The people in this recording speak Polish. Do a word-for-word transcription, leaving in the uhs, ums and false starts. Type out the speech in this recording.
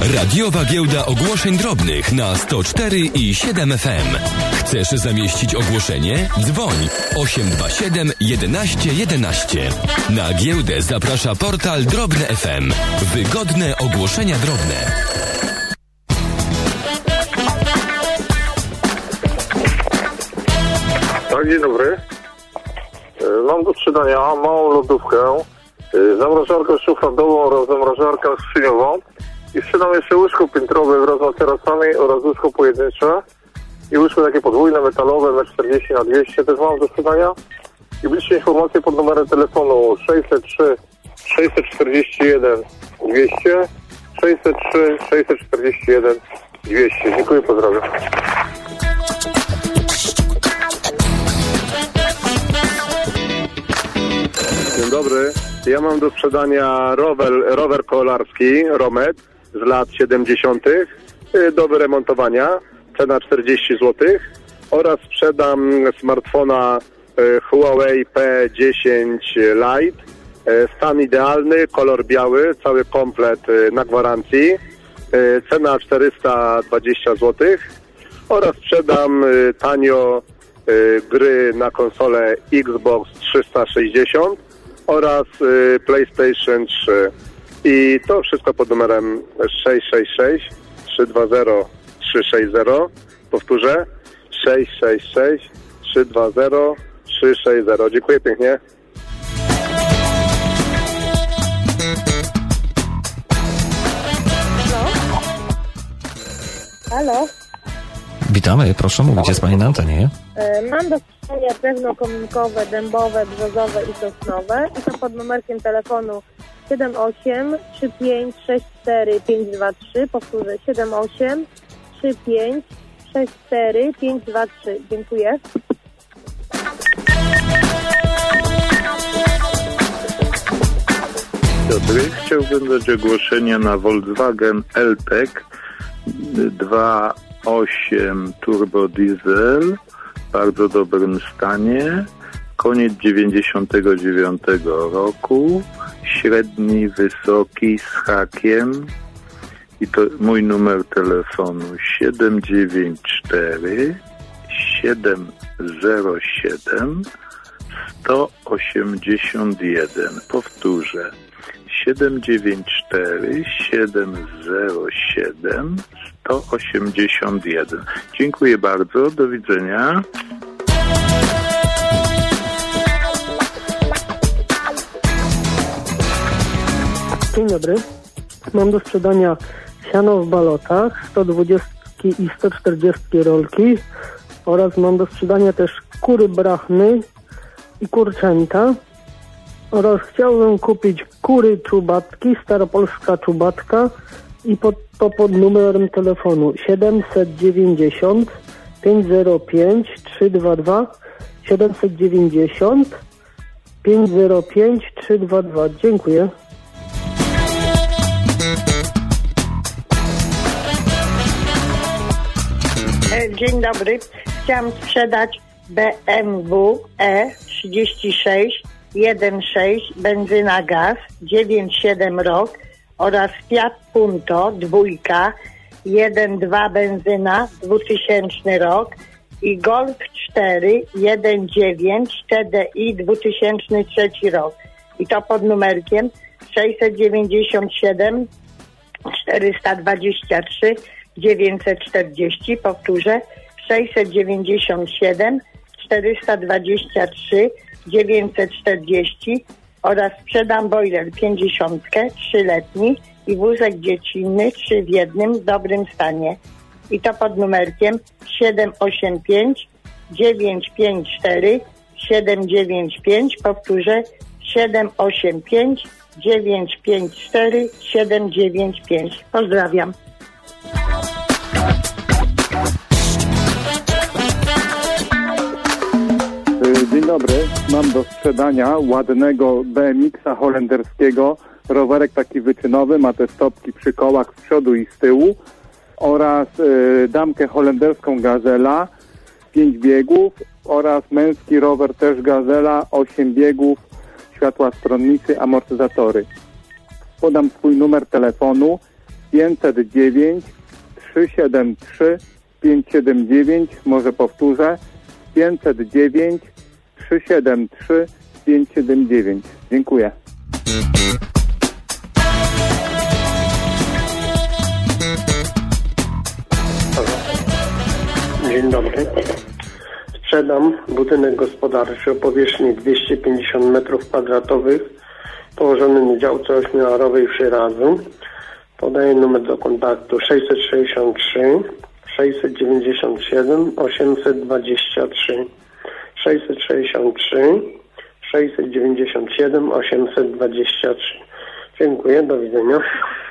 Radiowa Giełda Ogłoszeń Drobnych na sto cztery i siedem F M. Chcesz zamieścić ogłoszenie? Dzwoń osiem dwa siedem jedenaście jedenaście. Na giełdę zaprasza portal Drobne F M. Wygodne ogłoszenia drobne. Tak, dzień dobry. Mam do sprzedania małą lodówkę, zamrażarkę szufladową oraz zamrażarkę skrzyniową i sprzedam jeszcze łóżko piętrowe wraz z materacami oraz łóżko pojedyncze i łóżko takie podwójne, metalowe, metr czterdzieści na dwieście też mam do sprzedania i bliższe informacje pod numerem telefonu sześćset trzy sześćset czterdzieści jeden dwieście, sześćset trzy sześćset czterdzieści jeden dwieście. Dziękuję, pozdrawiam. Dzień dobry. Ja mam do sprzedania rower, rower kolarski Romet z lat siedemdziesiątych do wyremontowania. Cena czterdzieści złotych. Oraz sprzedam smartfona Huawei P dziesięć Lite. Stan idealny, kolor biały, cały komplet na gwarancji. Cena czterysta dwadzieścia złotych. Oraz sprzedam tanio gry na konsolę Xbox trzysta sześćdziesiąt oraz y, PlayStation trzy. I to wszystko pod numerem sześć sześć sześć trzy dwa zero trzy sześć zero. Powtórzę, sześć sześć sześć trzy dwa zero trzy sześć zero. Dziękuję pięknie. Halo? Witamy, proszę mówić, jest Pani na antenie. Mam do sprzedania drewno kominkowe, dębowe, brzozowe i sosnowe i to pod numerkiem telefonu siedem osiem trzy pięć sześć cztery pięć dwa trzy. Powtórzę, siedem osiem trzy pięć sześć cztery pięć dwa trzy. Dziękuję. Dobry, chciałbym dać ogłoszenie na Volkswagen L-Tec dwa osiem turbo diesel w bardzo dobrym stanie, koniec dziewięćdziesiątego dziewiątego roku, średni, wysoki, z hakiem i to mój numer telefonu siedem dziewięć cztery siedem zero siedem sto osiemdziesiąt jeden. Powtórzę, siedem dziewięć cztery siedem zero siedem sto osiemdziesiąt jeden. Dziękuję bardzo, do widzenia. Dzień dobry. Mam do sprzedania siano w balotach, sto dwadzieścia i sto czterdzieści rolki oraz mam do sprzedania też kury brachny i kurczęta oraz chciałbym kupić kury czubatki, staropolska czubatka i pod, to pod numerem telefonu siedemset dziewięćdziesiąt pięć zero pięć trzy dwa dwa, siedemset dziewięćdziesiąt pięć zero pięć trzy dwa dwa. Dziękuję. Dzień dobry. Chciałam sprzedać B M W E trzydzieści sześć jeden sześć benzyna gaz dziewięć siedem rok oraz Fiat Punto dwójka jeden dwa benzyna dwutysięczny rok i Golf cztery jeden dziewięć T D I dwutysięczny trzeci rok i to pod numerkiem sześćset dziewięćdziesiąt siedem czterysta dwadzieścia trzy dziewięćset czterdzieści. Powtórzę, sześćset dziewięćdziesiąt siedem czterysta dwadzieścia trzy dziewięćset czterdzieści oraz sprzedam boiler pięćdziesiątkę trzyletni i wózek dziecinny trzy w jednym w dobrym stanie i to pod numerkiem siedem osiem pięć dziewięć pięć cztery siedem dziewięć pięć. Powtórzę, siedem osiem pięć dziewięć pięć cztery siedem dziewięć pięć. Pozdrawiam. Dzień dobry, mam do sprzedania ładnego B M X-a holenderskiego, rowerek taki wyczynowy, ma te stopki przy kołach z przodu i z tyłu oraz y, damkę holenderską Gazela, pięć biegów oraz męski rower też Gazela, osiem biegów, światła stronnicy, amortyzatory. Podam swój numer telefonu pięćset dziewięć, trzysta siedemdziesiąt trzy, pięćset siedemdziesiąt dziewięć, może powtórzę, pięćset dziewięć, trzysta siedemdziesiąt trzy, pięćset siedemdziesiąt dziewięć. Dziękuję. Dzień dobry. Sprzedam budynek gospodarczy o powierzchni dwieście pięćdziesiąt metrów kwadratowych położony na działce ośmiolarowej w Szyrazu. Podaję numer do kontaktu sześćset sześćdziesiąt trzy, sześćset dziewięćdziesiąt siedem, osiemset dwadzieścia trzy. sześćset sześćdziesiąt trzy, sześćset dziewięćdziesiąt siedem, osiemset dwadzieścia trzy. Dziękuję, do widzenia.